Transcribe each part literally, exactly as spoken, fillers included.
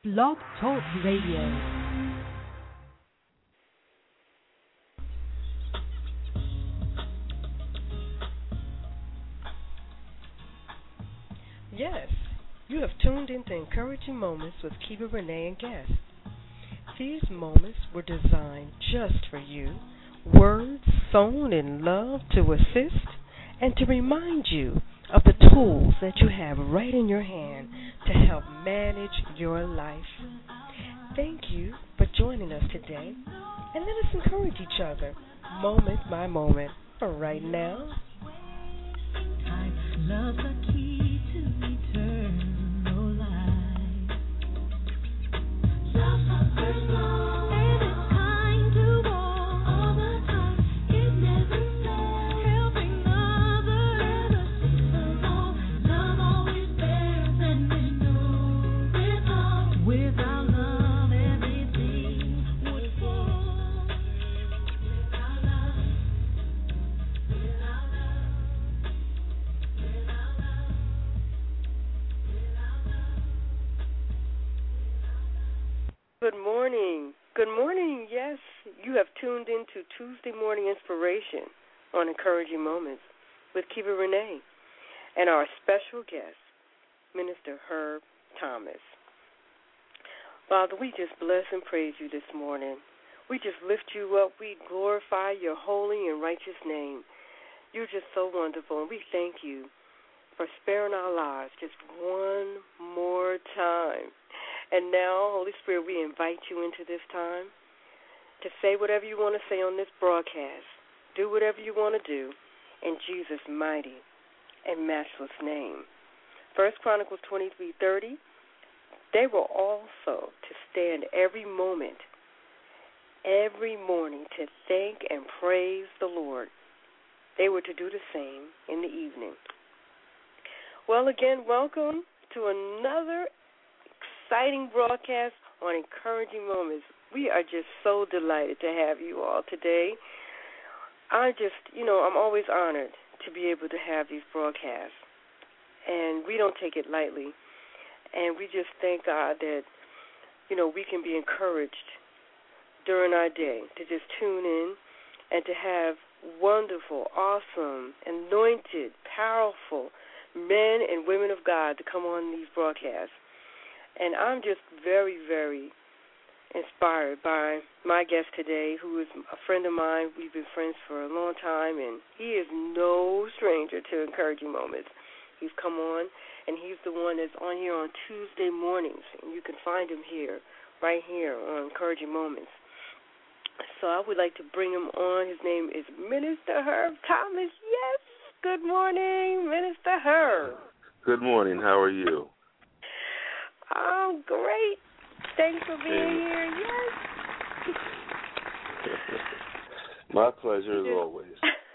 Blog Talk Radio. Yes, you have tuned into Encouraging Moments with Kiva Renee and guests. These moments were designed just for you, words sown in love to assist and to remind you of the tools that you have right in your hand to help manage your life. Thank you for joining us today, and let us encourage each other moment by moment. For right now, love the key to eternal life. Love the first love, and it's kind to all. All the time, it never fails. Helping others, never seems alone. Love always bears and endures with love. Without love, everything would fall. Without love, without love. good morning. Good morning. Yes, you have tuned into Tuesday Morning Inspiration on Encouraging Moments with Kiva Renee and our special guest, Minister Herb Thomas. Father, we just bless and praise you this morning. We just lift you up. We glorify your holy and righteous name. You're just so wonderful, and we thank you for sparing our lives just one more time. And now, Holy Spirit, we invite you into this time to say whatever you want to say on this broadcast. Do whatever you want to do in Jesus' mighty and matchless name. First Chronicles twenty-three thirty, they were also to stand every moment, every morning to thank and praise the Lord. They were to do the same in the evening. Well, again, welcome to another exciting broadcast on Encouraging Moments. We are just so delighted to have you all today. I just, you know, I'm always honored to be able to have these broadcasts, and we don't take it lightly. And we just thank God that, you know, we can be encouraged during our day to just tune in and to have wonderful, awesome, anointed, powerful men and women of God to come on these broadcasts. And I'm just very, very inspired by my guest today, who is a friend of mine. We've been friends for a long time, and he is no stranger to Encouraging Moments. He's come on, and he's the one that's on here on Tuesday mornings, and you can find him here, right here on Encouraging Moments. So I would like to bring him on. His name is Minister Herb Thomas. Yes, good morning, Minister Herb. Good morning. How are you? Oh, great. Thanks for being here. Yes. My pleasure as always.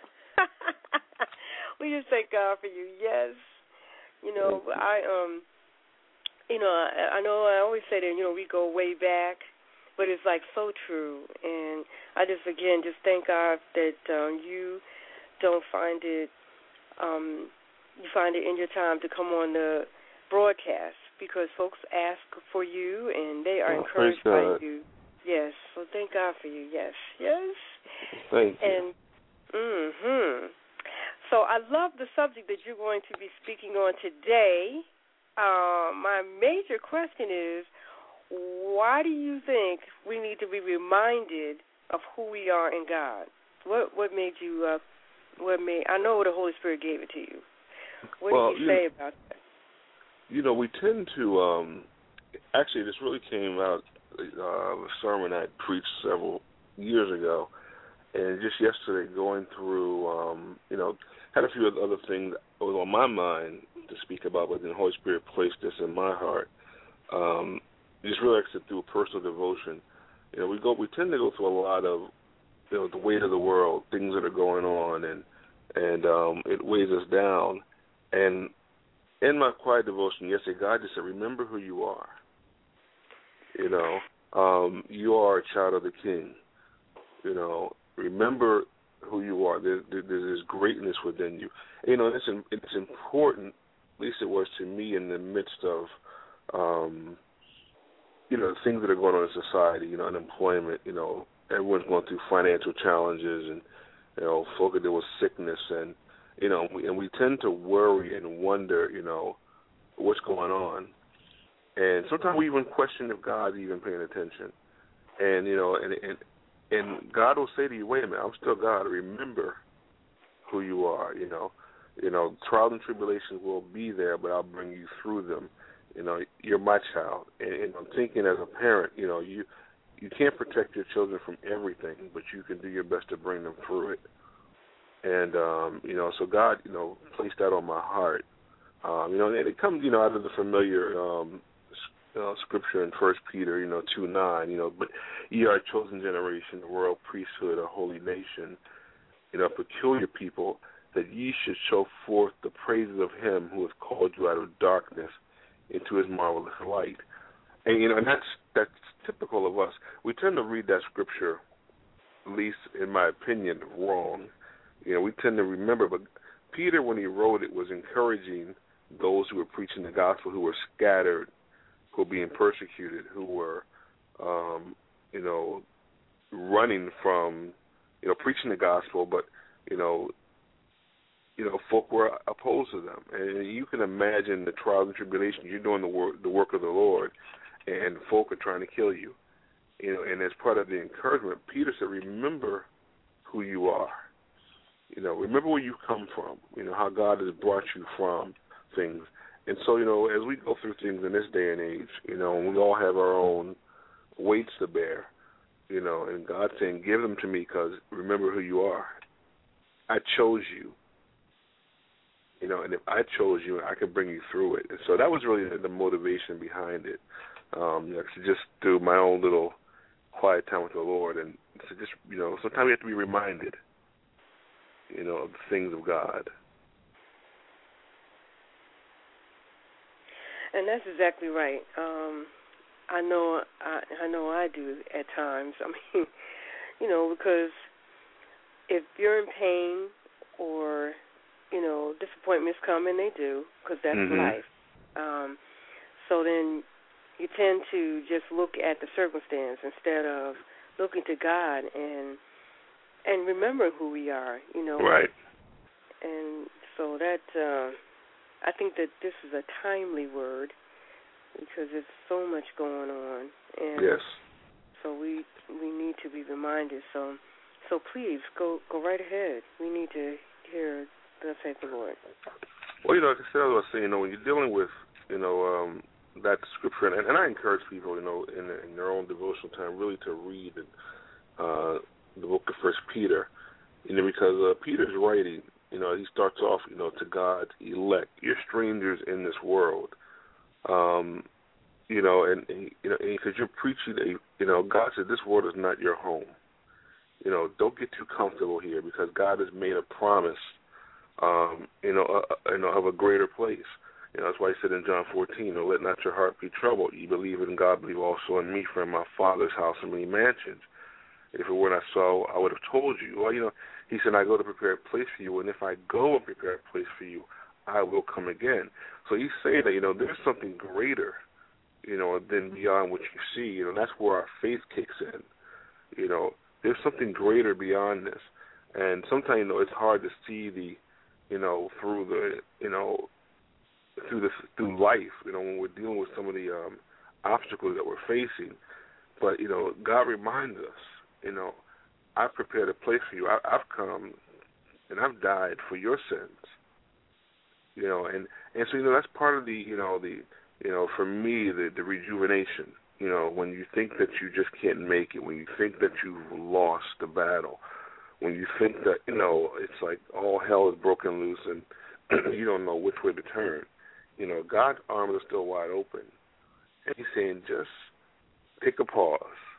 We just thank God for you. Yes. You know, you. I um you know, I, I know I always say that, you know, we go way back, but it's like so true. And I just again just thank God that um, you don't find it um you find it in your time to come on the broadcast, because folks ask for you and they are oh, encouraged by you. Yes. So thank God for you. Yes. Yes. Thank you. And mhm. So I love the subject that you're going to be speaking on today. Uh, my major question is, why do you think we need to be reminded of who we are in God? What what made you uh, what made I know the Holy Spirit gave it to you. What well, did you you say know, about that? You know, we tend to, um, actually, this really came out uh, of a sermon I preached several years ago, and just yesterday going through, um, you know, had a few other things that was on my mind to speak about, but then the Holy Spirit placed this in my heart. Um, just really exit through personal devotion. You know, we go, we tend to go through a lot of, you know, the weight of the world, things that are going on, and and um, it weighs us down. And in my quiet devotion yesterday, God just said, remember who you are. You know, um, you are a child of the King. You know, remember who you are. There, there, there's this greatness within you. You know, it's it's important, at least it was to me, in the midst of, um, you know, the things that are going on in society, you know, unemployment, you know, everyone's going through financial challenges, and, you know, folk are dealing with sickness, and, you know, we, and we tend to worry and wonder, you know, what's going on. And sometimes we even question if God's even paying attention. And, you know, and, and, and God will say to you, wait a minute, I'm still God. Remember who you are, you know. You know, trials and tribulations will be there, but I'll bring you through them. You know, you're my child. And, and I'm thinking as a parent, you know, you you can't protect your children from everything, but you can do your best to bring them through it. And, um, you know, so God, you know, placed that on my heart. Um, you know, and it comes, you know, out of the familiar um, uh, scripture in First Peter, you know, two nine, you know, but ye are a chosen generation, a royal priesthood, a holy nation, you know, a peculiar people, that ye should show forth the praises of him who has called you out of darkness into his marvelous light. And, you know, and that's, that's typical of us. We tend to read that scripture, at least in my opinion, wrong. You know, we tend to remember, but Peter, when he wrote it, was encouraging those who were preaching the gospel, who were scattered, who were being persecuted, who were, um, you know, running from, you know, preaching the gospel, but, you know, you know, folk were opposed to them. And you can imagine the trials and tribulations. You're doing the work, the work of the Lord, and folk are trying to kill you. You know, and as part of the encouragement, Peter said, remember who you are. You know, remember where you come from, you know, how God has brought you from things. And so, you know, as we go through things in this day and age, you know, we all have our own weights to bear, you know, and God's saying, give them to me because remember who you are. I chose you. You know, and if I chose you, I could bring you through it. And so that was really the, the motivation behind it, um, you know, to just do my own little quiet time with the Lord. And to just, you know, sometimes we have to be reminded, you know, of the things of God. And that's exactly right. Um, I know I, I know I do at times. I mean, you know, because if you're in pain or, you know, disappointments come, and they do, because that's mm-hmm. life. Um, so then you tend to just look at the circumstance instead of looking to God and and remember who we are, you know. Right. And so that, uh, I think that this is a timely word because there's so much going on. And yes. So we we need to be reminded. So so please, go, go right ahead. We need to hear thus saith the Lord. Well, you know, like I said, I was saying, you know, when you're dealing with, you know, um, that scripture, and, and I encourage people, you know, in, in their own devotional time, really to read and, uh, the book of First Peter, you know, because uh, Peter's writing, you know, he starts off, you know, to God's elect. You're strangers in this world, um, you know, and, and you know, because you're preaching, a, you know, God said this world is not your home. You know, don't get too comfortable here because God has made a promise, um, you know, uh, you know, of a greater place. You know, that's why he said in John fourteen, you know, let not your heart be troubled. You believe in God, believe also in me. For in my Father's house are many mansions. If it were not so, I would have told you. Well, you know, he said, I go to prepare a place for you, and if I go and prepare a place for you, I will come again. So he's saying that, you know, there's something greater, you know, than beyond what you see. You know, that's where our faith kicks in. You know, there's something greater beyond this. And sometimes, you know, it's hard to see the, you know, through the, you know, through the, through life, you know, when we're dealing with some of the um, obstacles that we're facing. But, you know, God reminds us, you know, I've prepared a place for you. I, I've come and I've died for your sins. You know, and, and so, you know, that's part of the, you know, the, you know, for me, the, the rejuvenation. You know, when you think that you just can't make it, when you think that you've lost the battle, when you think that, you know, it's like all hell is broken loose and you don't know which way to turn. You know, God's arms are still wide open. And he's saying just take a pause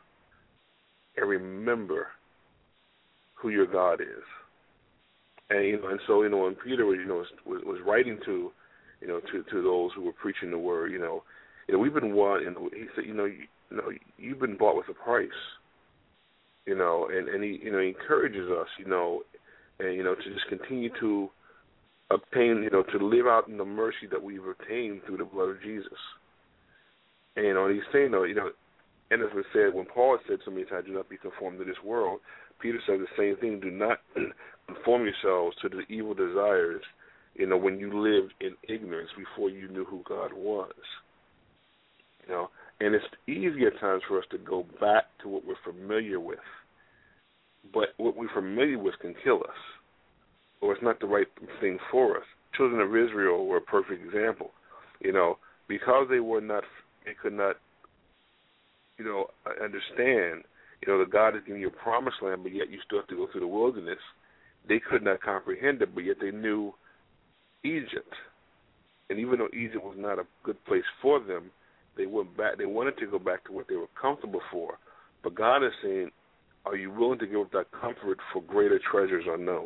and remember who your God is. And, you know, and so, you know, when Peter was, you know, was, was writing to, you know, to, to those who were preaching the word, you know, you know, we've been won, and he said, you know, you, you know, you've been bought with a price, you know, and, and he, you know, he encourages us, you know, and, you know, to just continue to obtain, you know, to live out in the mercy that we've obtained through the blood of Jesus. And, you know, he's saying, though, you know, And as we said, when Paul said so many times, do not be conformed to this world, Peter said the same thing. Do not conform yourselves to the evil desires, you know, when you lived in ignorance before you knew who God was. You know, and it's easy at times for us to go back to what we're familiar with. But what we're familiar with can kill us, or it's not the right thing for us. Children of Israel were a perfect example. You know, because they were not, they could not, you know, understand, you know, that God is giving you a promised land, but yet you still have to go through the wilderness. They could not comprehend it, but yet they knew Egypt. And even though Egypt was not a good place for them, they went back. They wanted to go back to what they were comfortable for. But God is saying, are you willing to give up that comfort for greater treasures unknown?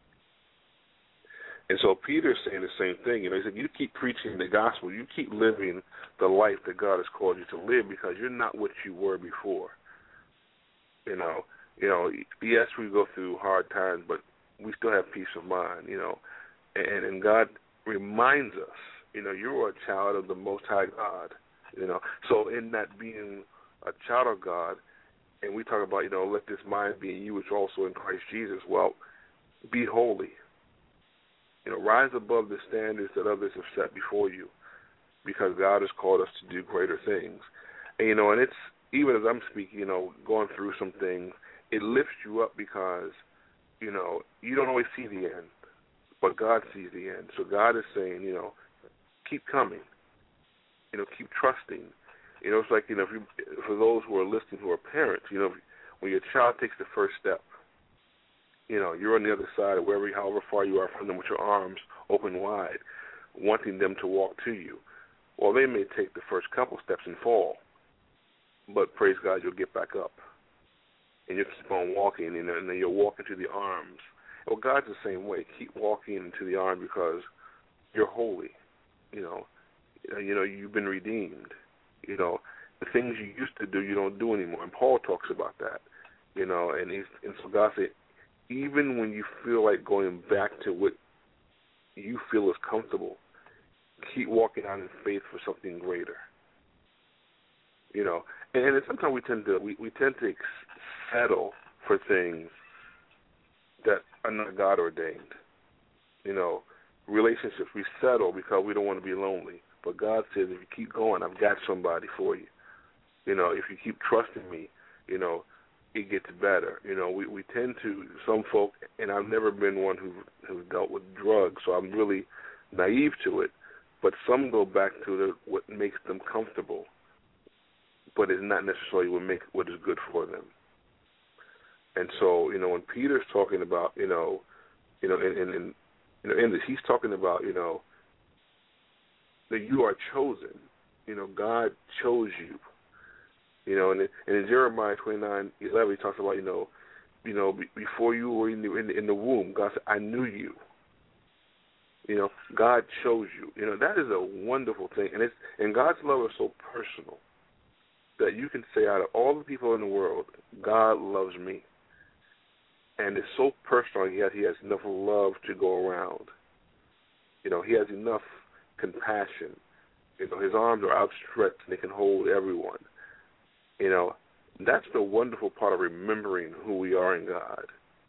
And so Peter is saying the same thing. You know, he said, you keep preaching the gospel. You keep living the life that God has called you to live, because you're not what you were before. You know, you know. Yes, we go through hard times, but we still have peace of mind. You know, and and God reminds us, you know, you're a child of the Most High God. You know, so in that being a child of God, and we talk about, you know, let this mind be in you, which also in Christ Jesus. Well, be holy. You know, rise above the standards that others have set before you, because God has called us to do greater things. And, you know, and it's, even as I'm speaking, you know, going through some things, it lifts you up because, you know, you don't always see the end, but God sees the end. So God is saying, you know, keep coming. You know, keep trusting. You know, it's like, you know, if you, for those who are listening who are parents, you know, when your child takes the first step, you know, you're on the other side, of wherever, however far you are from them, with your arms open wide, wanting them to walk to you. Well, they may take the first couple steps and fall, but praise God, you'll get back up, and you'll keep on walking, and then you'll walk into the arms. Well, God's the same way. Keep walking into the arms, because you're holy. You know, you know, you've been redeemed. You know, the things you used to do, you don't do anymore. And Paul talks about that. You know, and he's, and so God said, even when you feel like going back to what you feel is comfortable, keep walking out in faith for something greater. You know, and, and sometimes we tend to we, we tend to settle for things that are not God ordained. You know, relationships, we settle because we don't want to be lonely. But God says, if you keep going, I've got somebody for you. You know, if you keep trusting me, you know, it gets better. You know, we, we tend to, some folk, and I've never been one who who's dealt with drugs, so I'm really naive to it, but some go back to the, what makes them comfortable, but it's not necessarily what make what is good for them. And so, you know, when Peter's talking about, you know, you know, and, and, and you know, in this, he's talking about, you know, that you are chosen. You know, God chose you. You know, and, and in Jeremiah twenty-nine eleven, he talks about, you know, you know, be, before you were in the, in, the, in the womb, God said, I knew you. You know, God chose you. You know, that is a wonderful thing. And it's and God's love is so personal that you can say, out of all the people in the world, God loves me. And it's so personal, he has, he has enough love to go around. You know, he has enough compassion. You know, his arms are outstretched and they can hold everyone. You know, that's the wonderful part of remembering who we are in God.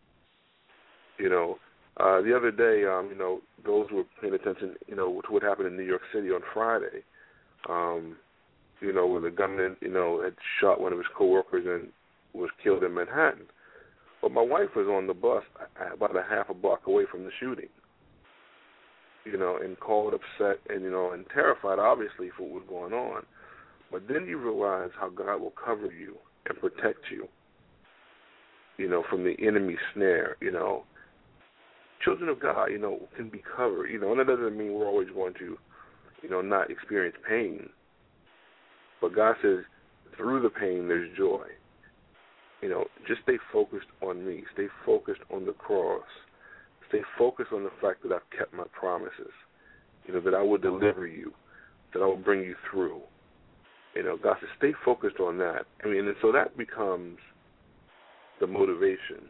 You know, uh, the other day, um, you know, those who were paying attention, you know, to what happened in New York City on Friday, um, you know, where the gunman, you know, had shot one of his coworkers and was killed in Manhattan. But my wife was on the bus about a half a block away from the shooting, you know, and called upset and, you know, and terrified, obviously, for what was going on. But then you realize how God will cover you and protect you, you know, from the enemy's snare, you know. Children of God, you know, can be covered, you know, and that doesn't mean we're always going to, you know, not experience pain. But God says, through the pain, there's joy. You know, just stay focused on me. Stay focused on the cross. Stay focused on the fact that I've kept my promises, you know, that I will deliver you, that I will bring you through. You know, God says, stay focused on that. I mean, and so that becomes the motivation,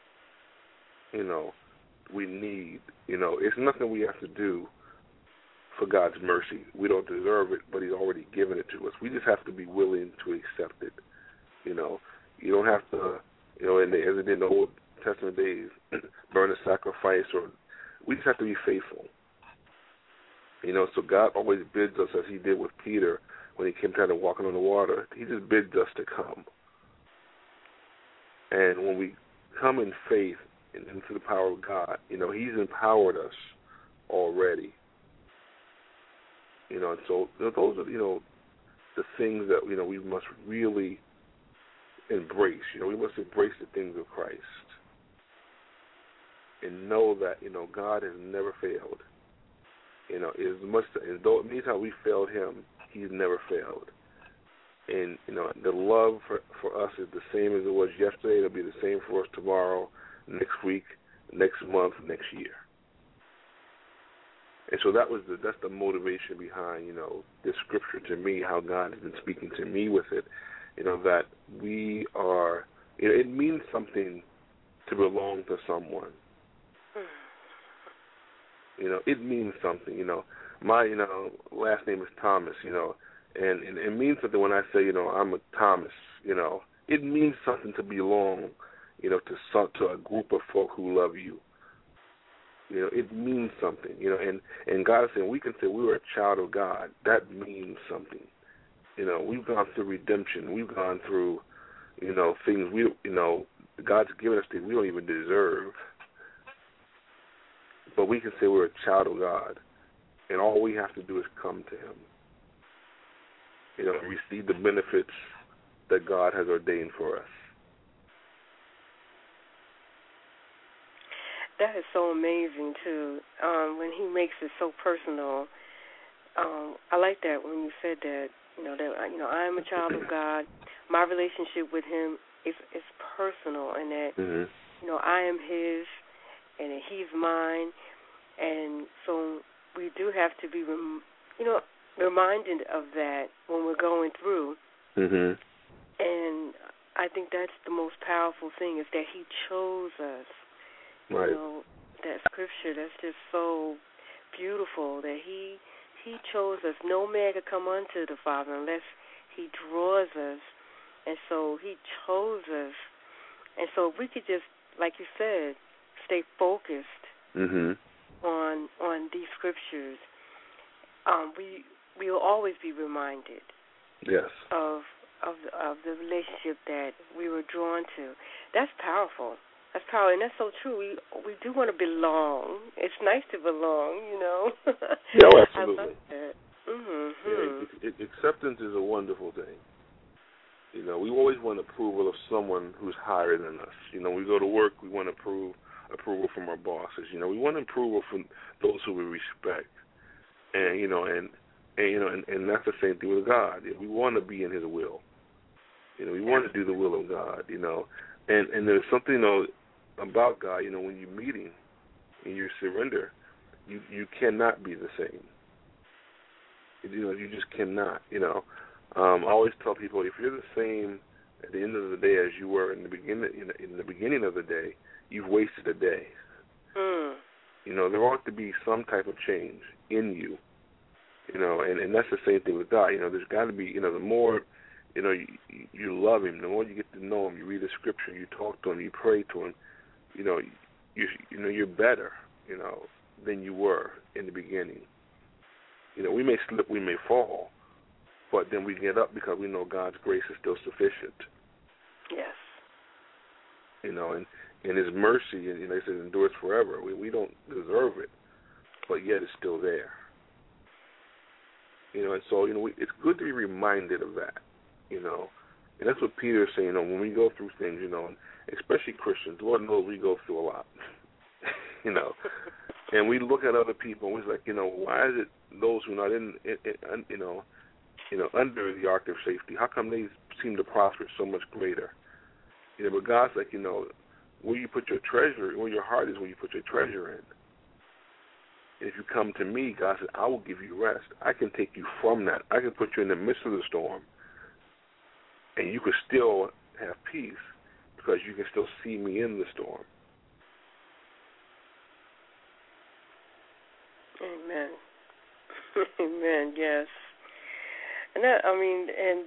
you know, we need. You know, it's nothing we have to do for God's mercy. We don't deserve it, but He's already given it to us. We just have to be willing to accept it. You know, you don't have to, you know, in the, as it did in the Old Testament days, burn a sacrifice, or we just have to be faithful. You know, so God always bids us, as He did with Peter when he came kind of walking on the water. He just bids us to come. And when we come in faith and into the power of God, you know, He's empowered us already. You know, and so those are, you know, the things that, you know, we must really embrace. You know, we must embrace the things of Christ and know that, you know, God has never failed. You know, as much as though anytime we failed Him, He's never failed. And, you know, the love for, for us is the same as it was yesterday. It'll be the same for us tomorrow, next week, next month, next year. And so that was the that's the motivation behind, you know, this scripture to me, how God has been speaking to me with it. You know, that we are, you know, it means something to belong to someone. You know, it means something. You know, my, you know, last name is Thomas, you know, and, and it means something when I say, you know, I'm a Thomas, you know. It means something to belong, you know, to some, to a group of folk who love you. You know, it means something, you know, and, and God is saying we can say we were a child of God. That means something. You know, we've gone through redemption. We've gone through, you know, things we, you know, God's given us things we don't even deserve. But we can say we're a child of God, and all we have to do is come to Him, you know, and receive the benefits that God has ordained for us. That is so amazing, too, um, when He makes it so personal. Um, I like that when you said that, you know, that, you know, I am a child of God. My relationship with Him is, is personal, and that, mm-hmm. you know, I am His, and that He's mine. And so we do have to be, rem- you know, reminded of that when we're going through. Mm-hmm. And I think that's the most powerful thing, is that He chose us. Right. You know, that scripture, that's just so beautiful, that he he chose us. No man could come unto the Father unless He draws us. And so He chose us. And so if we could just, like you said, stay focused mm-hmm. on on these scriptures, um, we we will always be reminded yes. of of of the relationship that we were drawn to. That's powerful. That's powerful, and that's so true. We we do want to belong. It's nice to belong, you know. Yeah, oh, absolutely. I love that. Mm-hmm. Yeah, it, it, acceptance is a wonderful thing. You know, we always want approval of someone who's higher than us. You know, we go to work, we want to prove approval from our bosses. You know, we want approval from those who we respect. And, you know, and, and you know, and, and that's the same thing with God. We want to be in His will. You know, we want to do the will of God, you know. And and there's something, you know, about God, you know, when you meet Him and you surrender, you, you cannot be the same. You know, you just cannot, you know. Um, I always tell people, if you're the same at the end of the day as you were in the beginning, in the, in the beginning of the day, you've wasted a day. Mm. You know, there ought to be some type of change in you. You know, and, and that's the same thing with God. You know, there's got to be, you know, the more, you know, you, you love Him, the more you get to know Him, you read the Scripture, you talk to Him, you pray to Him, you know, you you know, you're better, you know, than you were in the beginning. You know, we may slip, we may fall, but then we get up because we know God's grace is still sufficient. Yes. You know, and, and His mercy, and you know, He says, endures forever. We we don't deserve it, but yet it's still there. You know, and so, you know, we, it's good to be reminded of that, you know. And that's what Peter is saying, you know, when we go through things, you know, especially Christians, Lord knows we go through a lot, you know. And we look at other people and we're like, you know, why is it those who are not in, in, in you know, you know, under the ark of safety, how come they seem to prosper so much greater? You know, but God's like, you know, where you put your treasure, where your heart is, where you put your treasure in. And if you come to me, God said, I will give you rest. I can take you from that. I can put you in the midst of the storm, and you can still have peace because you can still see me in the storm. Amen. Amen. Yes. And that, I mean, and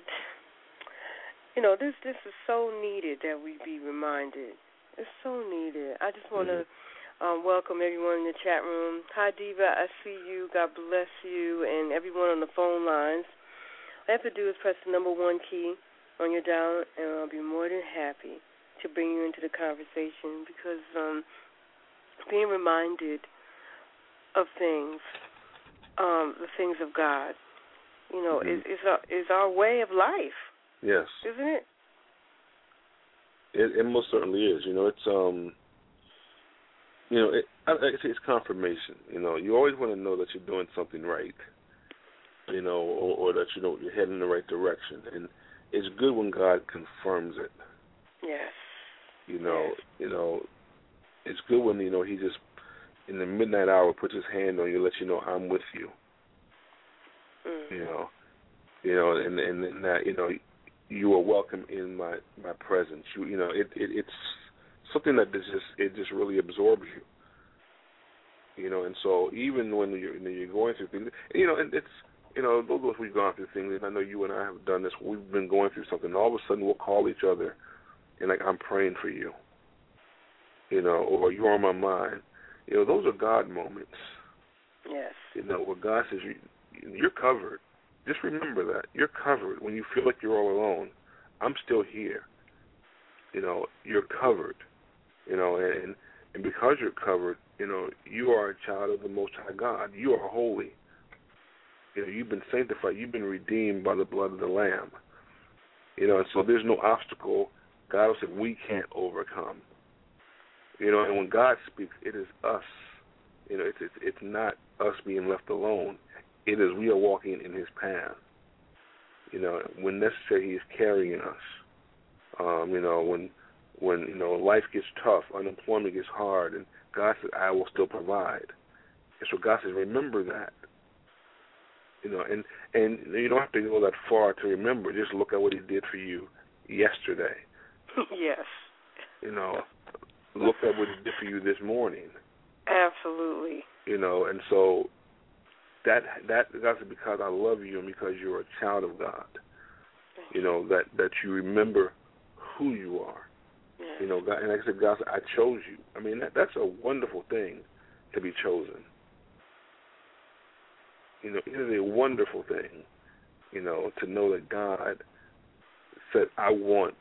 you know, this this is so needed that we be reminded. It's so needed. I just want to mm-hmm. um, welcome everyone in the chat room. Hi, Diva. I see you. God bless you, and everyone on the phone lines. All you have to do is press the number one key on your dial, and I'll be more than happy to bring you into the conversation because um, being reminded of things, um, the things of God, you know, mm-hmm. is is our, is our way of life. Yes, isn't it? It, it most certainly is. You know, it's um, you know, it, I, I say it's confirmation. You know, you always want to know that you're doing something right. You know, or, or that you know you're heading in the right direction, and it's good when God confirms it. Yes. You know, yes. you know, it's good when you know He just in the midnight hour puts His hand on you, let you know I'm with you. Mm. You know, you know, and and, and that you know. You are welcome in my, my presence. You you know it, it it's something that just it just really absorbs you. You know, and so even when you're when you're going through things, you know, and it's you know those of us we've gone through things. And I know you and I have done this. We've been going through something. And all of a sudden, we'll call each other, and like I'm praying for you. You know, or you're on my mind. You know, those are God moments. Yes. You know, where God says you, you're covered. Just remember that. You're covered. When you feel like you're all alone, I'm still here. You know, you're covered. You know, and and because you're covered, you know, you are a child of the Most High God. You are holy. You know, you've been sanctified. You've been redeemed by the blood of the Lamb. You know, and so there's no obstacle God will say we can't overcome. You know, and when God speaks, it is us. You know, it's it's, it's not us being left alone. It is we are walking in His path. You know, when necessary, He is carrying us. Um, you know, when when you know life gets tough, unemployment gets hard, and God says, "I will still provide." And so God says, "Remember that." You know, and and you don't have to go that far to remember. Just look at what He did for you yesterday. Yes. You know, look at what He did for you this morning. Absolutely. You know, and so. That that that's because I love you and because you're a child of God. You know that, that you remember who you are. Yes. You know, God, and like I said, God said, I chose you. I mean, that, that's a wonderful thing to be chosen. You know, it is a wonderful thing. You know, to know that God said, I want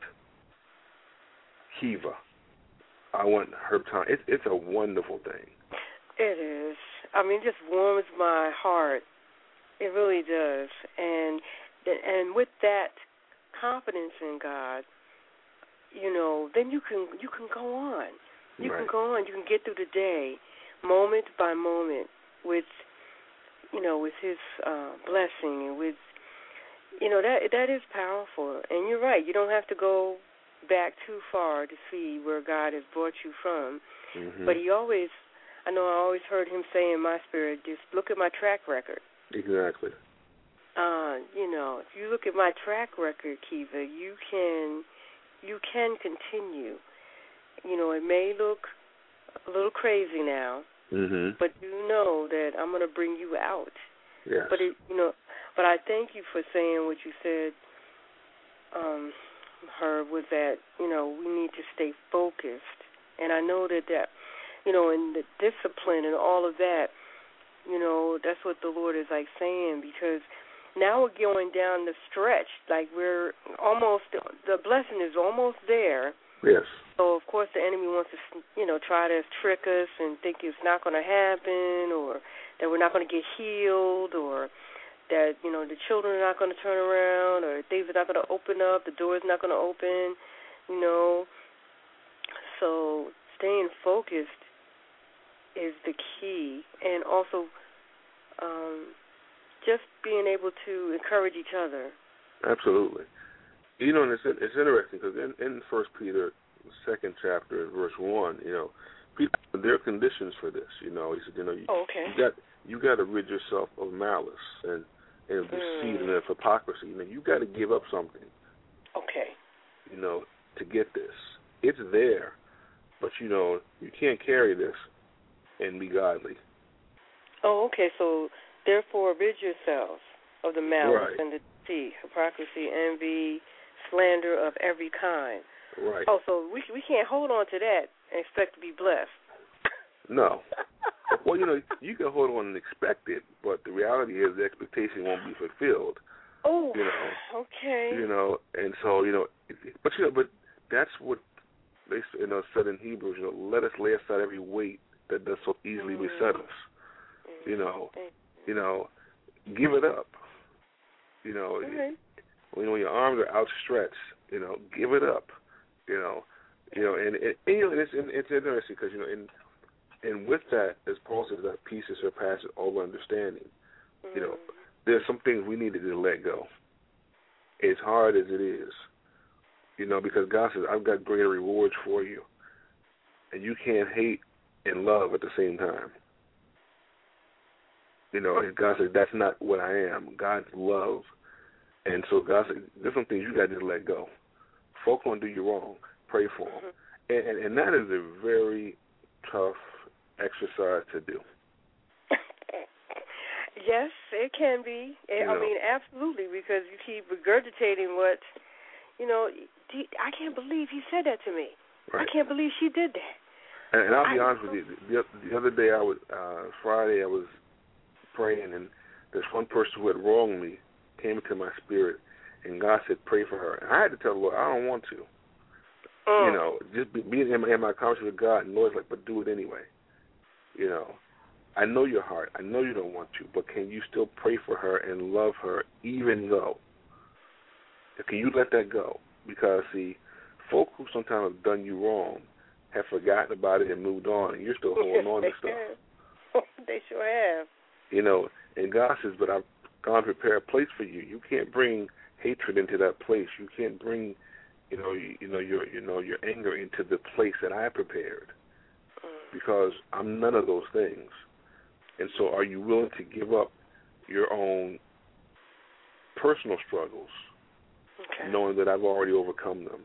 Kiva. I want Herb Thomas. It's it's a wonderful thing. It is. I mean, it just warms my heart. It really does. And and with that confidence in God, you know, then you can you can go on. You right. can go on. You can get through the day, moment by moment, with you know, with His uh, blessing and with you know that that is powerful. And you're right. You don't have to go back too far to see where God has brought you from. Mm-hmm. But He always. I know I always heard Him say in my spirit, just look at my track record. Exactly. Uh, you know, if you look at my track record, Kiva, you can you can continue. You know, it may look a little crazy now, mm-hmm. but you know that I'm going to bring you out. Yes. But it, you know, but I thank you for saying what you said, um, Herb, was that you know we need to stay focused, and I know that that. You know, and the discipline and all of that, you know, that's what the Lord is, like, saying, because now we're going down the stretch, like we're almost, the blessing is almost there. Yes. So, of course, the enemy wants to, you know, try to trick us and think it's not going to happen or that we're not going to get healed or that, you know, the children are not going to turn around or things are not going to open up, the door's not going to open, you know. So staying focused is the key, and also um, just being able to encourage each other. Absolutely. You know, and it's, it's interesting because in, in First Peter, second chapter, verse one, you know, Peter, there are conditions for this. You know, he said, you know, you, oh, okay. you got you got to rid yourself of malice and and deceit mm. and hypocrisy. You know, you got to give up something. Okay. You know, to get this, it's there, but you know, you can't carry this and be godly. Oh, okay. So Therefore, rid yourselves of the malice Right. and the deceit, hypocrisy, envy, slander of every kind. Right. Oh, so we we can't hold on to that and expect to be blessed. No. Well, you know, you can hold on and expect it, but the reality is the expectation won't be fulfilled. Oh, You know. okay. You know, and so you know, but you know, but that's what they you know said in Hebrews. You know, let us lay aside every weight that does so easily mm-hmm. beset us. Mm-hmm. You know, you know, give it up. You know, okay. when, when your arms are outstretched, you know, give it up. You know, you know, and, and, and you know, it's it's interesting because you know, and and with that, as Paul says, that peace that surpasses all understanding. Mm-hmm. You know, there's some things we need to just let go. As hard as it is, you know, because God says, I've got greater rewards for you. And you can't hate and love at the same time. You know, and God says, that's not what I am. God's love. And so God says, there's some things you got to just let go. Folk gonna do you wrong. Pray for them. Mm-hmm. And, and, and that is a very tough exercise to do. Yes, it can be. I know. mean, absolutely, because you keep regurgitating what, you know, I can't believe he said that to me. Right. I can't believe she did that. And, and I'll be I, honest with you. The, the other day, I was uh, Friday, I was praying, and this one person who had wronged me came into my spirit, and God said, pray for her. And I had to tell the Lord, I don't want to. Mm. You know, just be, be in, my, in my conversation with God, and the Lord's like, but do it anyway. You know. I know your heart. I know you don't want to, but can you still pray for her and love her even though? Can you let that go? Because, see, folk who sometimes have done you wrong have forgotten about it and moved on, and you're still holding on to stuff. They sure have. You know, and God says, but I've gone to prepare a place for you. You can't bring hatred into that place. You can't bring, you know, you, you know, your, you know, your anger into the place that I prepared, because I'm none of those things. And so are you willing to give up your own personal struggles, okay. knowing that I've already overcome them?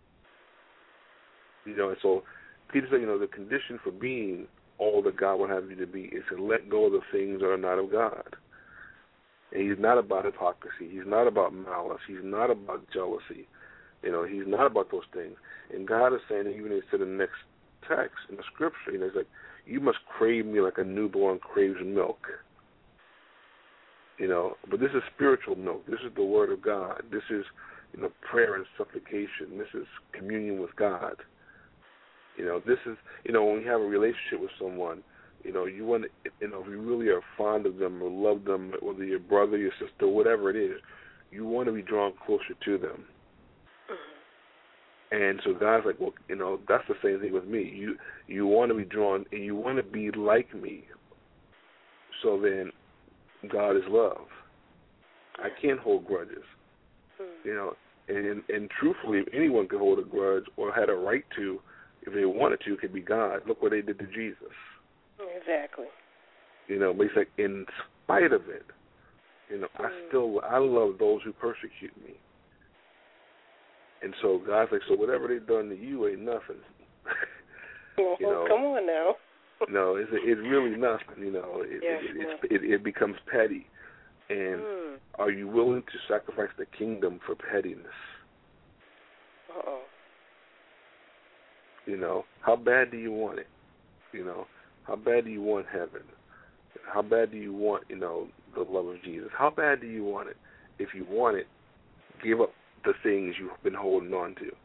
You know, and so Peter said, you know, the condition for being all that God would have you to be is to let go of the things that are not of God. And he's not about hypocrisy. He's not about malice. He's not about jealousy. You know, he's not about those things. And God is saying, even as to the next text in the scripture, you know, he's like, you must crave me like a newborn craves milk. You know, but this is spiritual milk. This is the word of God. This is, you know, prayer and supplication. This is communion with God. You know, this is, you know, when you have a relationship with someone, you know, you want to, you know, if you really are fond of them or love them, whether your brother, your sister, whatever it is, you want to be drawn closer to them. And so God's like, well, you know, that's the same thing with me. You you want to be drawn, and you want to be like me. So then, God is love. I can't hold grudges. You know, and and truthfully, if anyone could hold a grudge or had a right to, if they wanted to, it could be God. Look what they did to Jesus. Exactly. You know, but he's like, in spite of it, you know, mm. I still, I love those who persecute me. And so God's like, so whatever they've done to you ain't nothing. Well, you know, come on now. no, it's it's really nothing. You know, it yes, it, no. it, it, it becomes petty. And mm. are you willing to sacrifice the kingdom for pettiness? Uh-oh. You know, how bad do you want it? You know, how bad do you want heaven? How bad do you want, you know, the love of Jesus? How bad do you want it? If you want it, give up the things you've been holding on to.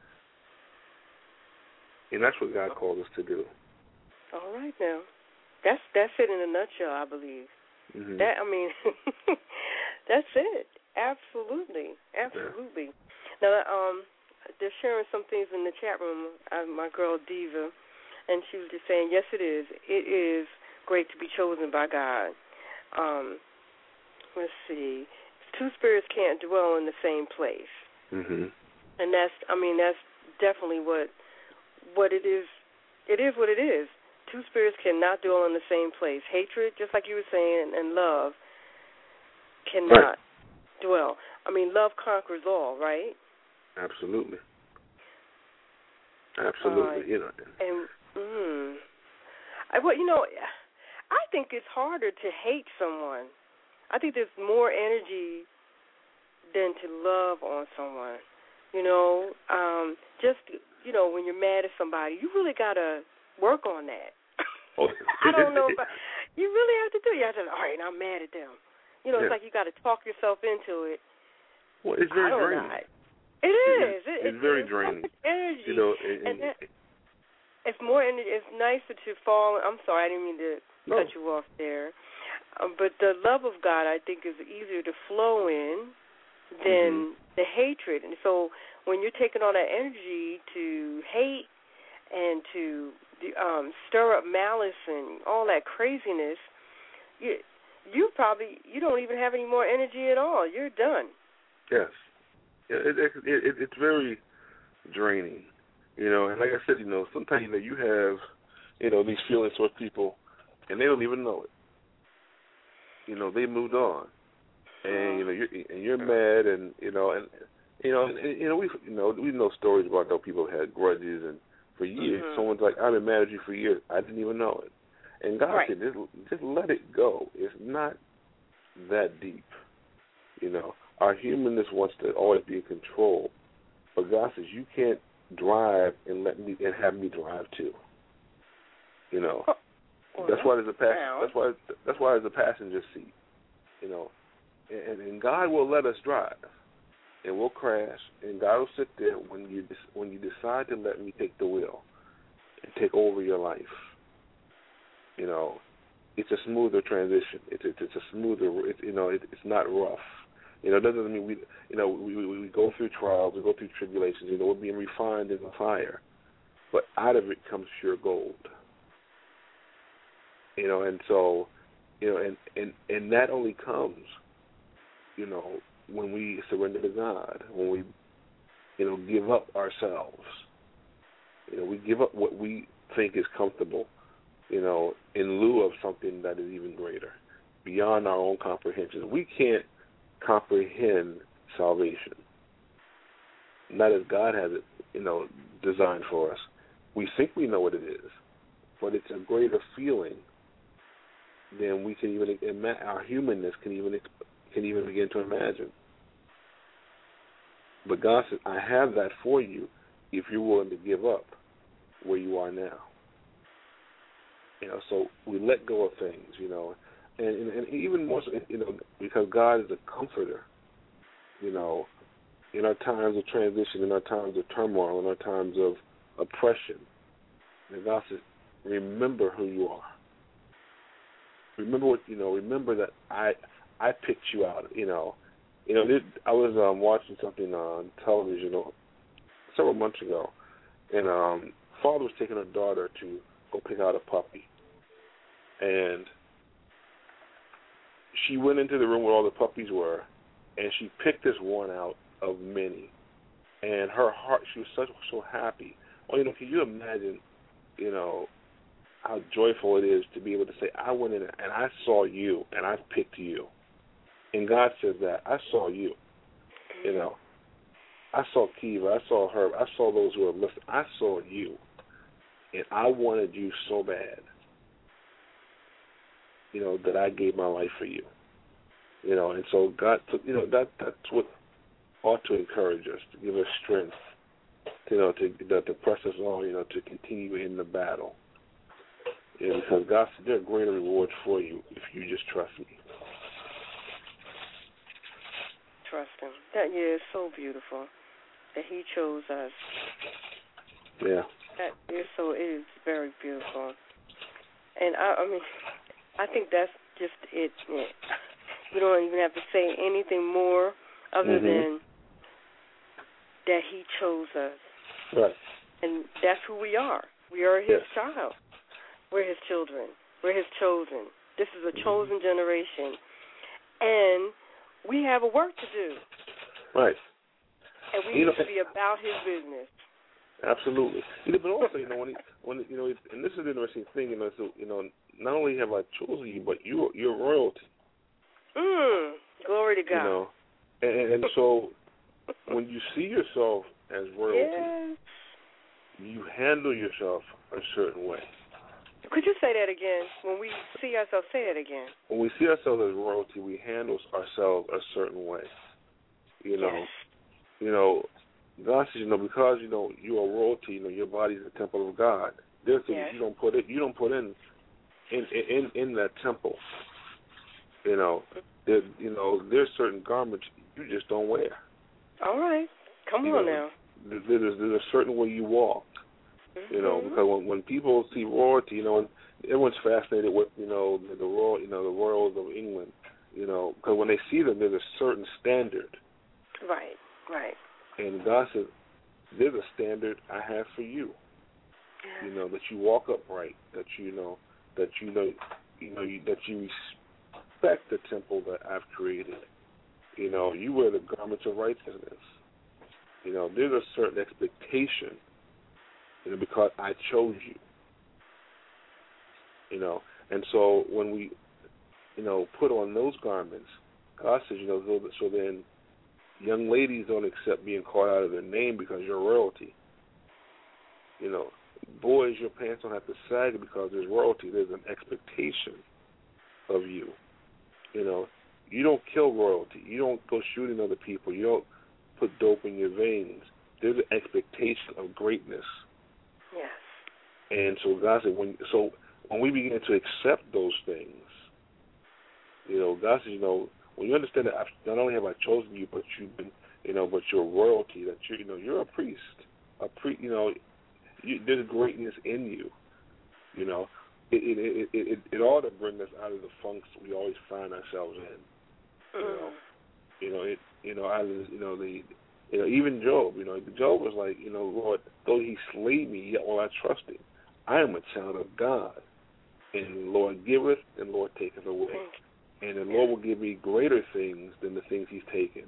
And that's what God called us to do. All right now. That's that's it in a nutshell, I believe. Mm-hmm. That I mean that's it. Absolutely. Absolutely. Yeah. Now um they're sharing some things in the chat room. Uh, my girl Diva, and she was just saying, yes, it is. It is great to be chosen by God. Um, let's see. Two spirits can't dwell in the same place. Mm-hmm. And that's, I mean, that's definitely what what it is. It is what it is. Two spirits cannot dwell in the same place. Hatred, just like you were saying, and love cannot right. dwell. I mean, love conquers all, right? Absolutely. Absolutely. Uh, you know. And, mm, I, well, you know, I think it's harder to hate someone. I think there's more energy than to love on someone. You know, um, just, you know, when you're mad at somebody, you really got to work on that. Oh, I don't know if I, you really have to do it. You have to, all right, I'm mad at them. You know, yeah. it's like you got to talk yourself into it. Well, it's very draining. Know. It is. It, it, it's very it's draining. Energy. You know, and, and that, it's more energy. It's nicer to fall. I'm sorry, I didn't mean to no. cut you off there. Um, but the love of God, I think, is easier to flow in than mm-hmm. the hatred. And so when you're taking all that energy to hate and to um, stir up malice and all that craziness, you you probably you don't even have any more energy at all. You're done. Yes, it, it, it, it's very draining, you know. And like I said, you know, sometimes you know you have you know these feelings towards people, and they don't even know it. You know, they moved on, and you know you're and you're mad, and you know, and you know, and, and, you know we you know we know stories about how people had grudges, and for years mm-hmm. someone's like, I've been mad at you for years, I didn't even know it. And God right. said, just, just let it go. It's not that deep. You know, our humanness wants to always be in control, but God says you can't drive and let me and have me drive too. You know, well, that's why there's a pass, that's why that's why there's a passenger seat. You know, and, and God will let us drive, and we'll crash, and God will sit there when you when you decide to let me take the wheel and take over your life. You know, it's a smoother transition. It's it's, it's a smoother. It's, you know, it, it's not rough. You know, it doesn't mean we. You know, we, we we go through trials, we go through tribulations. You know, we're being refined in the fire, but out of it comes pure gold. You know, and so, you know, and and and that only comes, you know, when we surrender to God, when we, you know, give up ourselves. You know, we give up what we think is comfortable, you know, in lieu of something that is even greater, beyond our own comprehension. We can't comprehend salvation, not as God has it, you know, designed for us. We think we know what it is, but it's a greater feeling than we can even imagine. Our humanness can even can even begin to imagine. But God says, I have that for you if you're willing to give up where you are now. You know, so we let go of things, you know, and, and, and even more so, you know, because God is a comforter, you know, in our times of transition, in our times of turmoil, in our times of oppression. And God says, remember who you are. Remember what, you know, remember that I I picked you out, you know. You know, this, I was um, watching something on television you know, several months ago, and um, father was taking her daughter to go pick out a puppy. And she went into the room where all the puppies were, and she picked this one out of many. And her heart, she was so, so happy. Well, you know, can you imagine, you know, how joyful it is to be able to say, I went in and I saw you, and I picked you. And God says that, I saw you. You know, I saw Kiva, I saw her, I saw those who are listening. I saw you. And I wanted you so bad, you know, that I gave my life for you. You know, and so God, you know, that that's what ought to encourage us, to give us strength, you know, to to press us on, you know, to continue in the battle. You know, because God said there are greater rewards for you if you just trust me. Trust Him. That yeah, is so beautiful that He chose us. Yeah. That is so. It is very beautiful, and I, I mean, I think that's just it. Yeah. We don't even have to say anything more other mm-hmm. than that He chose us. Right. And that's who we are. We are His yes. child. We're His children. We're His chosen. This is a chosen mm-hmm. generation, and we have a work to do. Right. And we you need know, to be about His business. Absolutely. You know, but also, you know, when, he, when you know, and this is an interesting thing, you know, so, you know, not only have I chosen you, but you're, you're royalty. Mm, glory to God. You know, and, and so when you see yourself as royalty, yes. you handle yourself a certain way. Could you say that again? When we see ourselves, say it again. When we see ourselves as royalty, we handle ourselves a certain way. You know, yes. you know, God says, you know, because you know you are royalty, you know, your body is the temple of God. There's things yes. you don't put it, you don't put in, in in in that temple. You know, there, you know, there's certain garments you just don't wear. All right, come you on know, now. There's, there's a certain way you walk. Mm-hmm. You know, because when when people see royalty, you know, and everyone's fascinated with you know the, the royal, you know, the royals of England. You know, because when they see them, there's a certain standard. Right, right. And God said, "There's a standard I have for you. Yeah. You know that you walk upright, that you know that you know, you know you, that you respect the temple that I've created. You know, you wear the garments of righteousness. You know, there's a certain expectation." You know, because I chose you. You know, and so when we, you know, put on those garments, God says, you know, so, so then young ladies don't accept being called out of their name because you're royalty. You know, boys, your pants don't have to sag because there's royalty. There's an expectation of you. You know, you don't kill royalty. You don't go shooting other people. You don't put dope in your veins. There's an expectation of greatness. Yes. And so God said, when so when we begin to accept those things, you know, God says, you know, when you understand that I've, not only have I chosen you, but you've been, you know, but you're royalty. That you, you know, you're a priest. A pre, you know, you, there's greatness in you. You know, it it, it it it ought to bring us out of the funks we always find ourselves in. You know, you know it. You know, out of you know the. You know, even Job, you know, Job was like, you know, Lord, though he slay me, yet will I trust him. I am a child of God. And the Lord giveth, and the Lord taketh away. And the Lord will give me greater things than the things he's taken.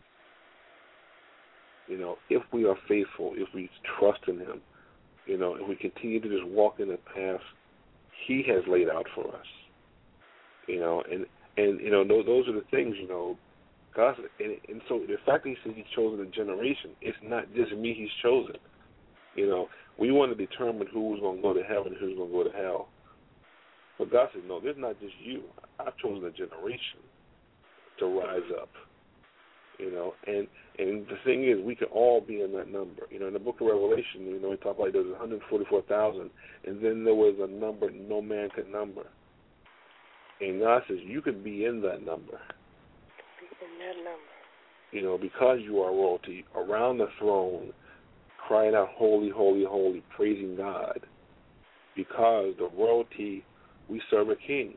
You know, if we are faithful, if we trust in him, you know, if we continue to just walk in the path he has laid out for us. You know, and, and you know, those, those are the things, you know, God, and, and so the fact that he says he's chosen a generation, it's not just me he's chosen. You know, we want to determine who's going to go to heaven and who's going to go to hell. But God says, no, there's not just you. I've chosen a generation to rise up. You know, and and the thing is, we can all be in that number. You know, in the book of Revelation, you know, we talk about there's one hundred forty-four thousand, and then there was a number no man could number. And God says, you could be in that number. In that number. You know, because you are royalty, around the throne, crying out, holy, holy, holy, praising God. Because the royalty, we serve a king,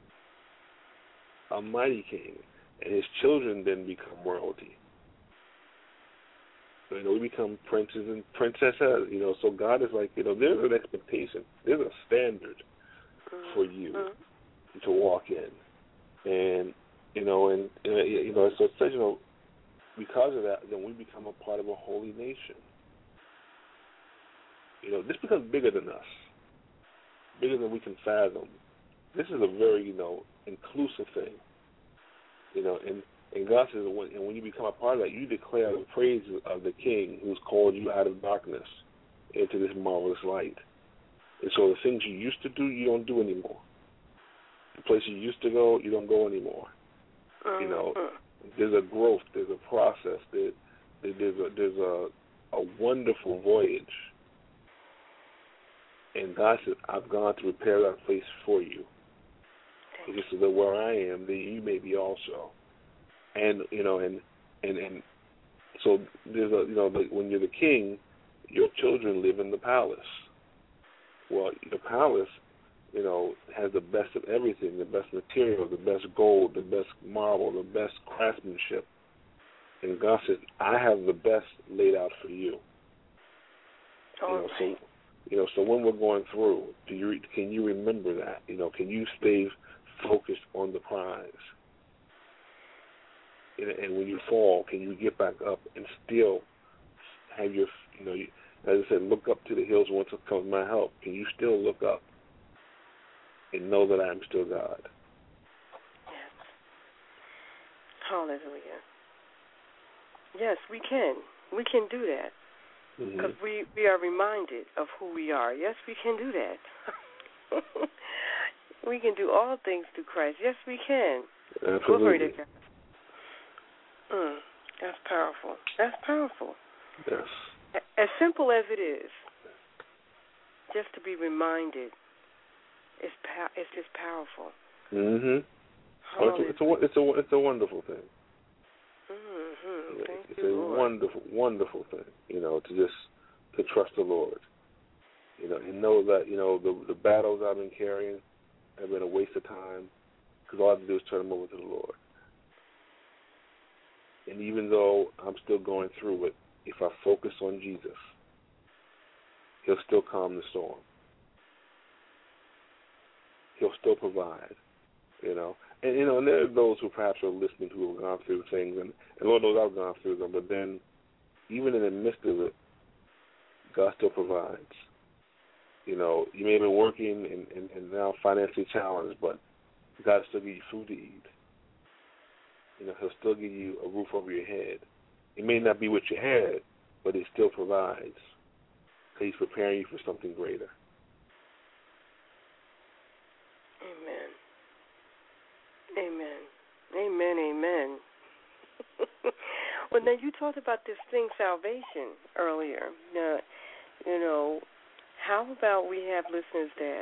a mighty king, and his children then become royalty. So, you know, we become princes and princesses, you know, so God is like, you know, there's an expectation, there's a standard mm-hmm. for you mm-hmm. to walk in. And, you know, and, and you know, so it's such, you know, because of that, then we become a part of a holy nation. You know, this becomes bigger than us, bigger than we can fathom. This is a very, you know, inclusive thing. You know, and, and God says, when, and when you become a part of that, you declare the praise of the King who's called you out of darkness into this marvelous light. And so the things you used to do, you don't do anymore. The places you used to go, you don't go anymore. Uh-huh. You know, there's a growth, there's a process, there, there's a there's a, a wonderful voyage. And God said, I've gone to prepare that place for you. He said that where I am, then you may be also. And you know, and and, and so there's a you know, when you're the king, your children live in the palace. Well, the palace, you know, has the best of everything, the best material, the best gold, the best marble, the best craftsmanship. And God said, I have the best laid out for you. You know, so, you know, so when we're going through, do you can you remember that? You know, can you stay focused on the prize? And, and when you fall, can you get back up and still have your, you know, as I said, look up to the hills whence comes my help. Can you still look up and know that I am still God? Yes. Hallelujah. Yes, we can. We can do that. Because mm-hmm. we, we are reminded of who we are. Yes, we can do that. We can do all things through Christ. Yes, we can. Absolutely. Glory to God. Mm, that's powerful. That's powerful. Yes. As simple as it is, just to be reminded, it's pow- it's just powerful. Mhm. Oh, it's, a, it's a it's a it's a wonderful thing. Mm-hmm. Thank It's you, a Lord. wonderful wonderful thing. You know, to just to trust the Lord. You know, and know that you know the the battles I've been carrying have been a waste of time because all I have to do is turn them over to the Lord. And even though I'm still going through it, if I focus on Jesus, He'll still calm the storm. He'll still provide, you know. And, you know, and there are those who perhaps are listening who have gone through things, and, and Lord knows I've gone through them, but then even in the midst of it, God still provides. You know, you may have been working and, and, and now financially challenged, but God still give you food to eat. You know, He'll still give you a roof over your head. It may not be what you had, but He still provides. He's preparing you for something greater. Amen. Amen. Amen. Amen. Well, now you talked about this thing, salvation, earlier. Now, you know, how about we have listeners that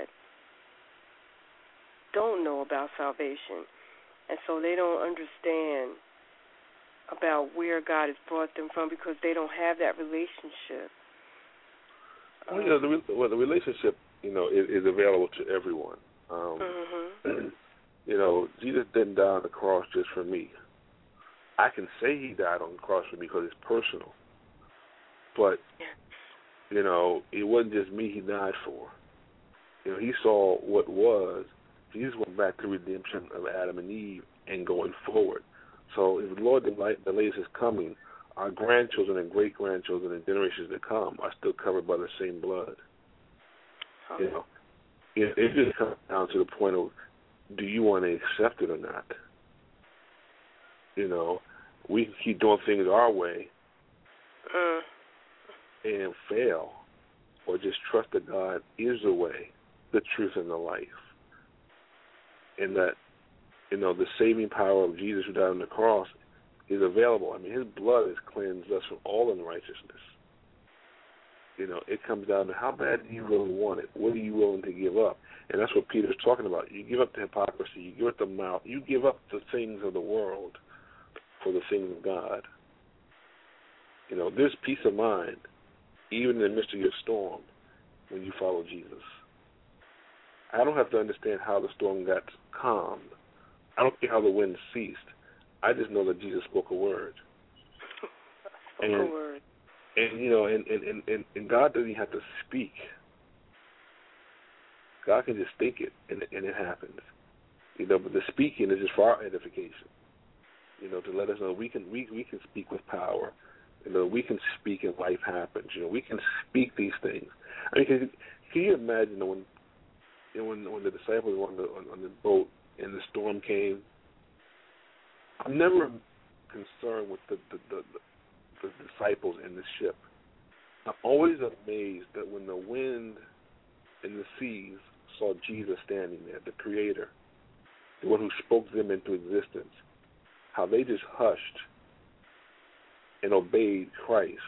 don't know about salvation, and so they don't understand about where God has brought them from because they don't have that relationship. Well, you know, the, well, the relationship, you know, is, is available to everyone. Um, Mm-hmm. You know, Jesus didn't die on the cross just for me. I can say He died on the cross for me because it's personal. But, you know, it wasn't just me He died for. You know, He saw what was. Jesus went back to redemption of Adam and Eve and going forward. So if the Lord delays His coming, our grandchildren and great-grandchildren and generations to come are still covered by the same blood. Oh. You know, it, it just comes down to the point of, do you want to accept it or not? You know, we can keep doing things our way Mm. and fail, or just trust that God is the way, the truth, and the life. And that, you know, the saving power of Jesus who died on the cross is available. I mean, His blood has cleansed us from all unrighteousness. You know, it comes down to how bad do you really want it? What are you willing to give up? And that's what Peter's talking about. You give up the hypocrisy. You give up the mouth. You give up the things of the world for the things of God. You know, there's peace of mind, even in the midst of your storm, when you follow Jesus. I don't have to understand how the storm got calmed. I don't care how the wind ceased. I just know that Jesus spoke a word. Spoke and, a word. And, you know, and, and, and, and God doesn't have to speak. God can just think it, and, and it happens. You know, but the speaking is just for our edification. You know, to let us know we can we we can speak with power. You know, we can speak and life happens. You know, we can speak these things. I mean, can, can you imagine when you know, when when the disciples were on the on, on the boat and the storm came? I'm never concerned with the the, the the disciples in the ship. I'm always amazed that when the wind and the seas saw Jesus standing there, the Creator, the one who spoke them into existence, how they just hushed and obeyed Christ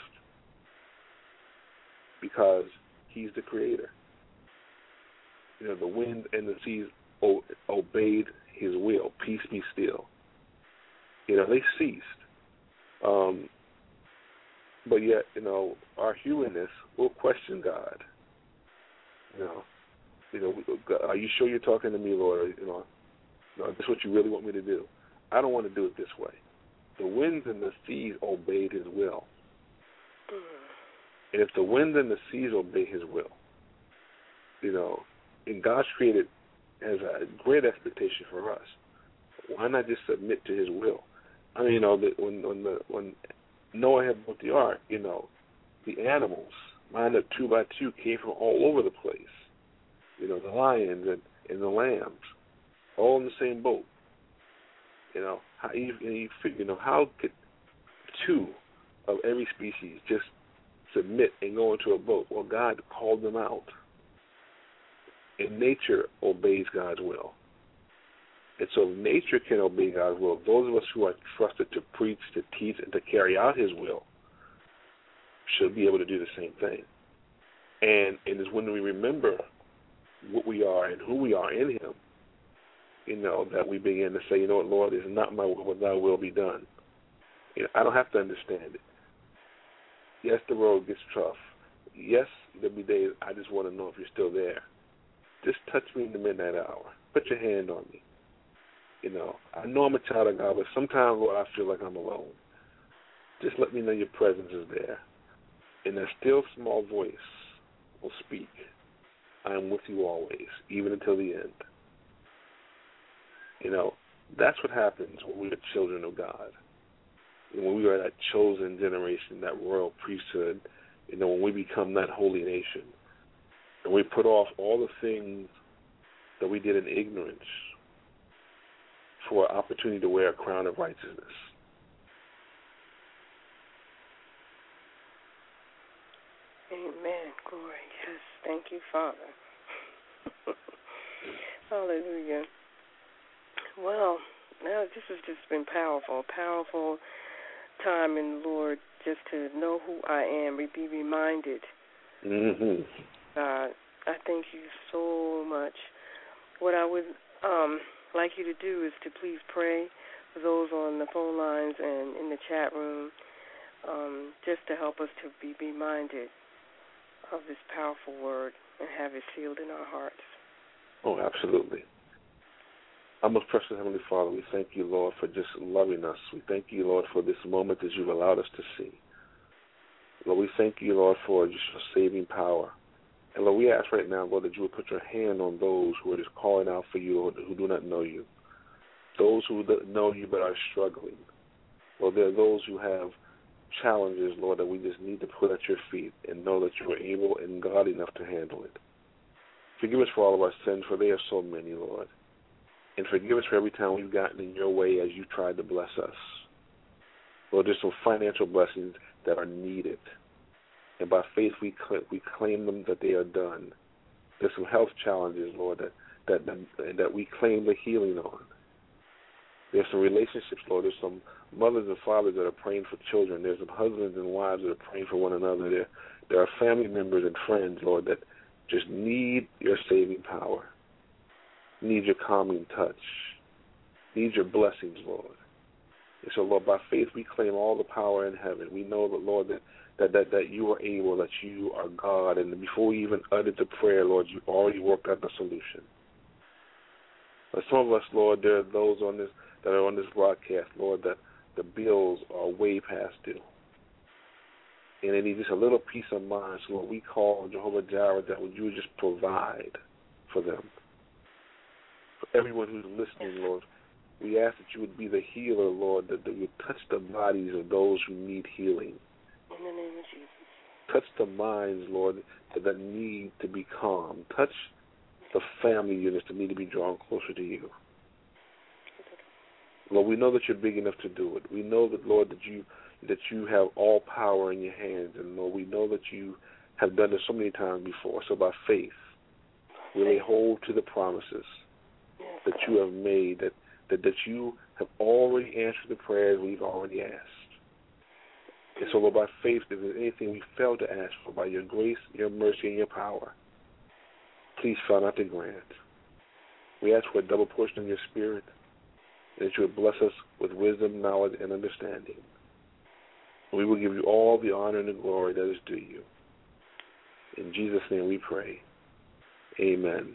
because He's the Creator. You know, the wind and the seas o- obeyed His will. Peace be still. You know, they ceased. Um, but yet, you know, our humanness will question God. You know, you know, are you sure you're talking to me, Lord? You know, you know, is this what you really want me to do? I don't want to do it this way. The winds and the seas obeyed His will. And if the winds and the seas obey His will, you know, and God's created has a great expectation for us. Why not just submit to His will? I mean, you know, the, when when the when Noah had built the ark, you know, the animals, lined up two by two, came from all over the place. You know, the lions and, and the lambs, all in the same boat. You know, how you, you figure, you know, how could two of every species just submit and go into a boat? Well, God called them out. and nature obeys God's will. And so if nature can obey God's will, those of us who are trusted to preach, to teach, and to carry out his will should be able to do the same thing. And it is when we remember what we are and who we are in him, you know, that we begin to say, you know what, Lord, it's not my will, but thy will be done. You know, I don't have to understand it. Yes, the road gets tough. Yes, there'll be days I just want to know if you're still there. Just touch me in the midnight hour. Put your hand on me. You know, I know I'm a child of God, but sometimes, Lord, I feel like I'm alone. Just let me know your presence is there. And that still small voice will speak. I am with you always, even until the end. You know, that's what happens when we are children of God. And when we are that chosen generation, that royal priesthood, you know, when we become that holy nation, and we put off all the things that we did in ignorance for an opportunity to wear a crown of righteousness. Amen. Glory. Yes. Thank you, Father. Hallelujah. Well, now this has just been powerful, powerful time in the Lord, just to know who I am, be reminded. Mm-hmm. God, I thank you so much. What I would um, like you to do is to please pray for those on the phone lines and in the chat room, um, just to help us to be reminded of this powerful word and have it sealed in our hearts. Oh, absolutely. Our most precious Heavenly Father, we thank you, Lord, for just loving us. We thank you, Lord, for this moment that you've allowed us to see. Lord, we thank you, Lord, for just your saving power. And, Lord, we ask right now, Lord, that you would put your hand on those who are just calling out for you, Lord, who do not know you. Those who know you but are struggling. Lord, there are those who have challenges, Lord, that we just need to put at your feet and know that you are able and God enough to handle it. Forgive us for all of our sins, for they are so many, Lord. And forgive us for every time we've gotten in your way as you tried to bless us. Lord, there's some financial blessings that are needed. And by faith we cl- we claim them that they are done. There's some health challenges, Lord, that, that, that, that we claim the healing on. There's some relationships, Lord. There's some mothers and fathers that are praying for children. There's some husbands and wives that are praying for one another. There, there are family members and friends, Lord, that just need your saving power, need your calming touch, need your blessings, Lord. And so, Lord, by faith we claim all the power in heaven. We know that, Lord, that, that, that, that you are able, that you are God. And before we even uttered the prayer, Lord, you already worked out the solution. But some of us, Lord, there are those on this that are on this broadcast, Lord, that the bills are way past due. And they need just a little peace of mind. So, Lord, we call Jehovah Jireh that you would just provide for them. For everyone who's listening, Lord, we ask that you would be the healer, Lord, that you would touch the bodies of those who need healing. In the name of Jesus. Touch the minds, Lord, that need to be calm. Touch the family units that need to be drawn closer to you. Lord, we know that you're big enough to do it. We know that, Lord, that you that you have all power in your hands. And, Lord, we know that you have done this so many times before. So by faith, we lay hold to the promises that you have made, that, that, that you have already answered the prayers we've already asked. And so, Lord, by faith, if there's anything we fail to ask for, by your grace, your mercy, and your power, please fail not to grant. We ask for a double portion of your Spirit, that you would bless us with wisdom, knowledge, and understanding. We will give you all the honor and the glory that is due you. In Jesus' name we pray. Amen.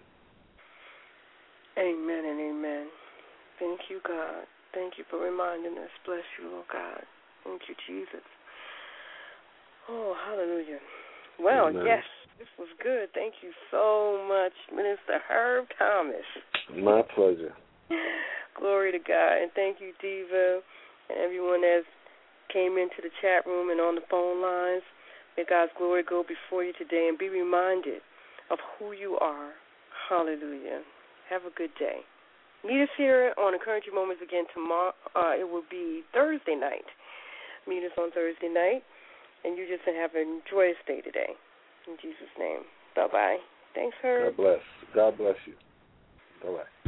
Amen and amen. Thank you, God. Thank you for reminding us. Bless you, Lord God. Thank you, Jesus. Oh, hallelujah. Well, Amen. Yes, this was good. Thank you so much, Minister Herb Thomas. My pleasure. Glory to God. And thank you, Diva, and everyone that came into the chat room and on the phone lines. May God's glory go before you today and be reminded of who you are. Hallelujah. Have a good day. Meet us here on Encouraging Moments again tomorrow. Uh, it will be Thursday night. Meet us on Thursday night, and you just have a joyous day today. In Jesus' name. Bye-bye. Thanks, Herb. God bless. God bless you. Bye-bye.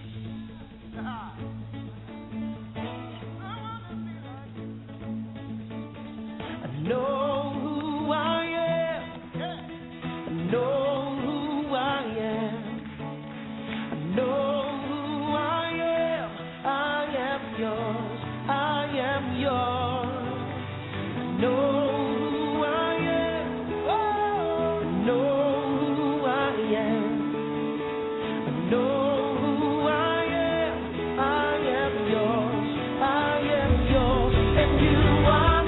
I know who I am. I know who I am. I know who I am. I am yours. I am yours. I know who I am. Oh, I know who I am. I know who I am. I am yours. I am yours. And you are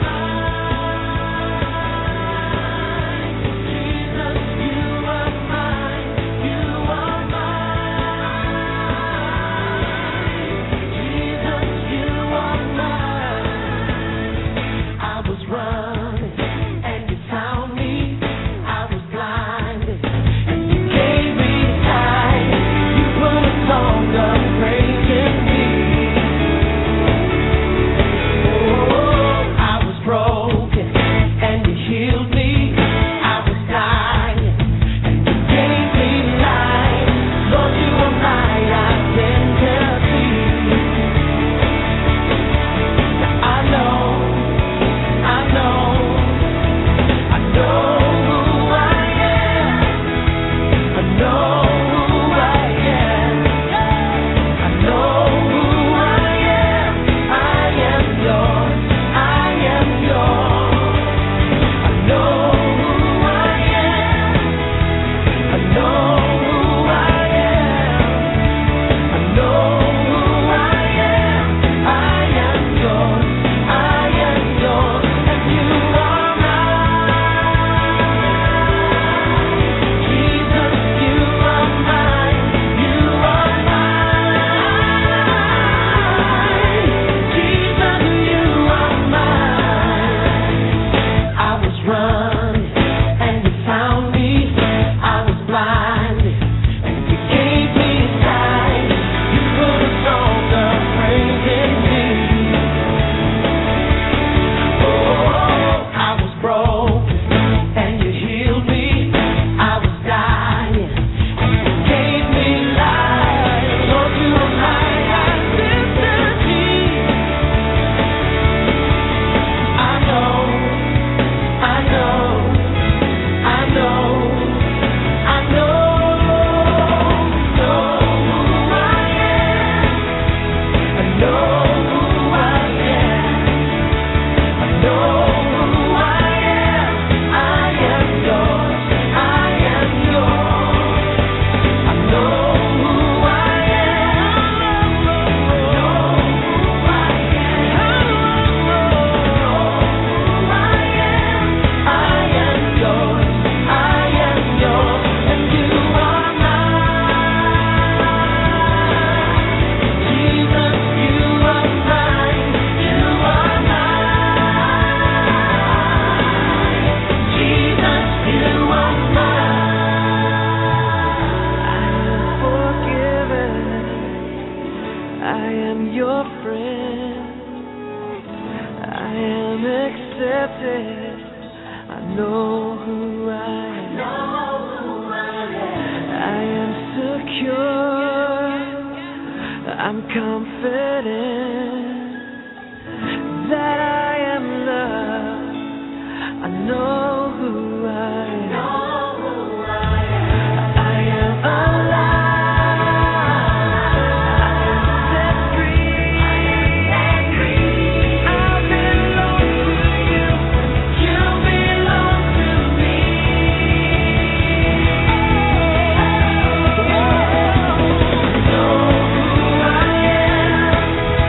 I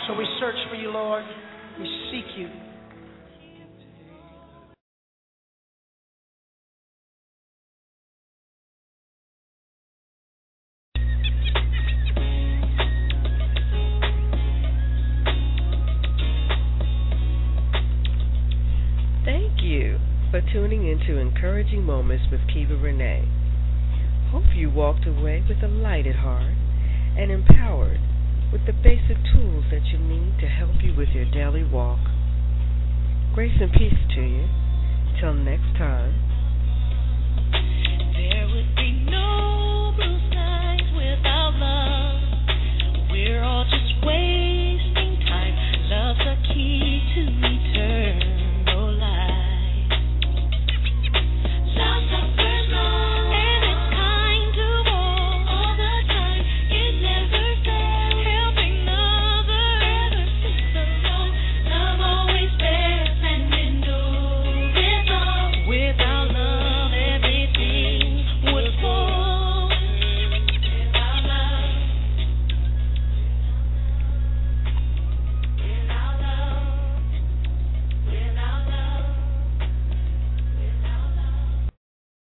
So we search for you, Lord. We seek you. Thank you for tuning into Encouraging Moments with Kiva Renee. Hope you walked away with a lighted heart and empowered with the basic tools that you need to help you with your daily walk. Grace and peace to you. Till next time.